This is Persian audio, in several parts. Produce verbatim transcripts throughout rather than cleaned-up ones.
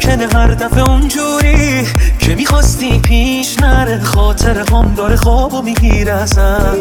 ممکنه هر دفعه اونجوری که میخواستی پیش نره، خاطر هم داره خوابو میگیره ازم.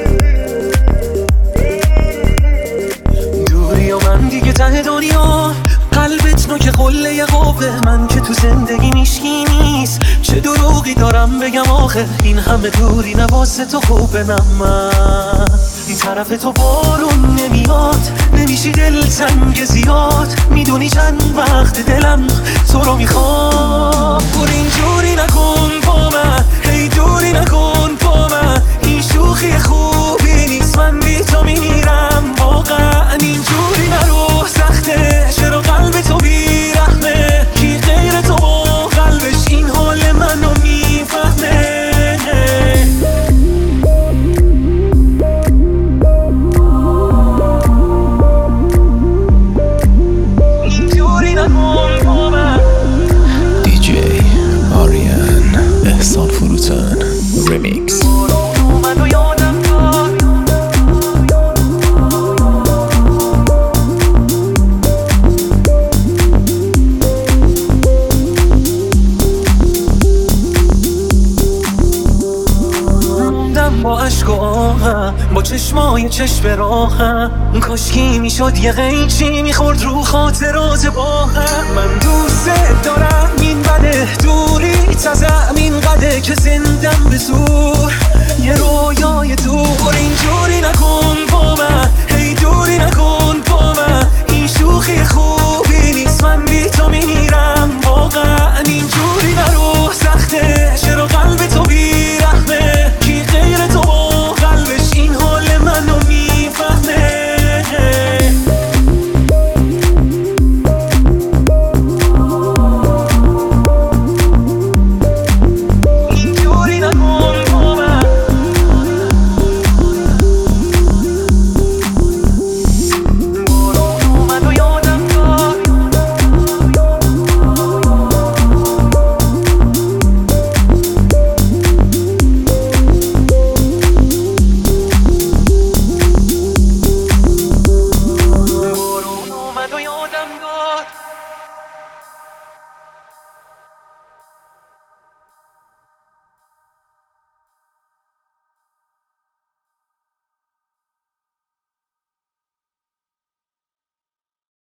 دوری و من دیگه ته دنیا، قلبت نوک قله قوه، من که تو زندگی میشکی نیست، چه دروغی دارم بگم آخه، این همه دوری نواسه تو خوبه. نه من این طرف تو بارون نمیاد، نمیشی دل تنگ زیاد، میدونی چند وقت دلم تو رو میخواد. بور اینجوری نکن با من، هی دوری نکن با من، این شوخی خوبی نیست، من بی تو میمیرم واقعا. اینجوری نرو سخته، چرا قلب تو بیرحمه، کی غیر تو با قلبش این حال منو میفهمه. اینجوری نکن با من. دیجی آریان احسان فروتن ریمیکس. با عشق و آهم، با چشمای چشم راهم، کاشکی میشد یه قیچی میخورد رو خاطرات با هم. من دوست دارم